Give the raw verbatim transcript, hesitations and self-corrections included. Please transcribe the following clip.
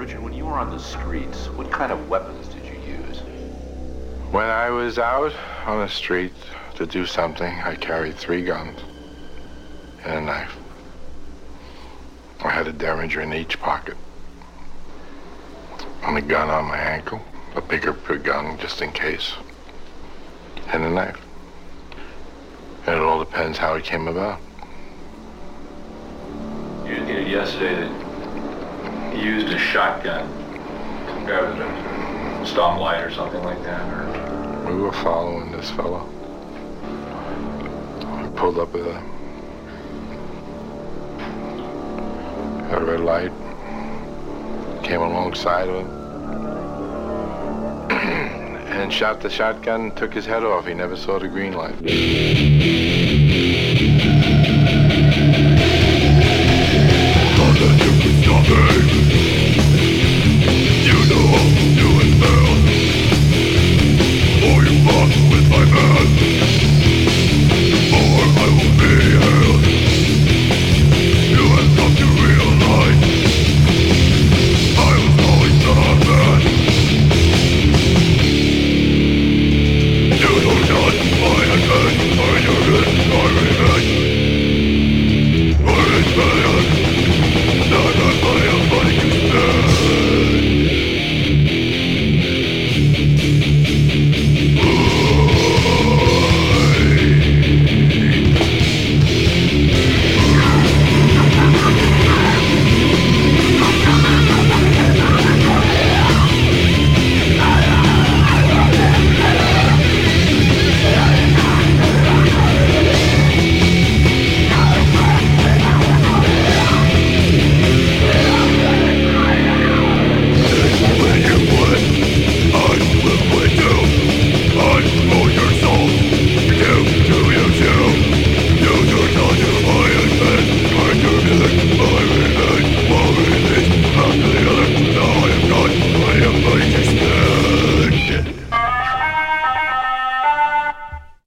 Richard, when you were on the streets, what kind of weapons did you use? When I was out on the street to do something, I carried three guns and a knife. I had a Derringer in each pocket. And a gun on my ankle, a bigger gun just in case, and a knife. And it all depends how it came about. You indicated yesterday that you used a shotgun. Some guy with a stop light or something like that, or... We were following this fellow. We pulled up at a, a red light, came alongside of him, and shot the shotgun and took his head off. He never saw the green light.